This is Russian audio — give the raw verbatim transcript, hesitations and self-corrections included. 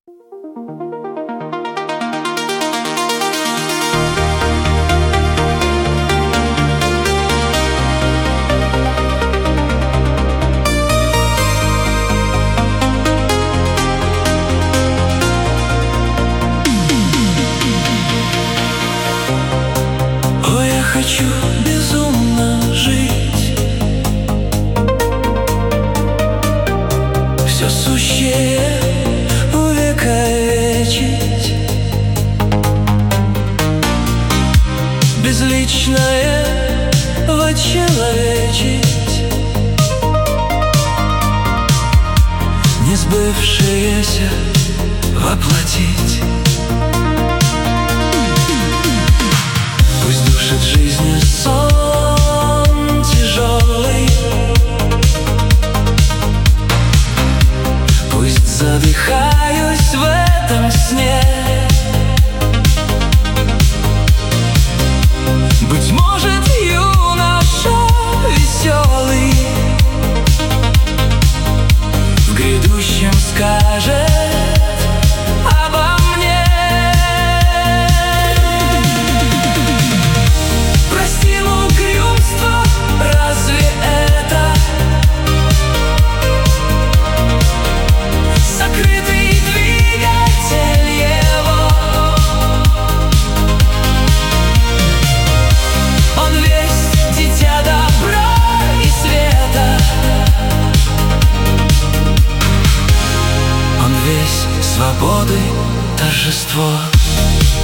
Хочу безумно жить, все сущее увековечить, безличное вочеловечить, несбывшееся воплотить. Пусть душит жизнью сон тяжелый, пусть задыхаюсь в этом сне. Быть может, юноша веселый в грядущем скажет свободы торжество.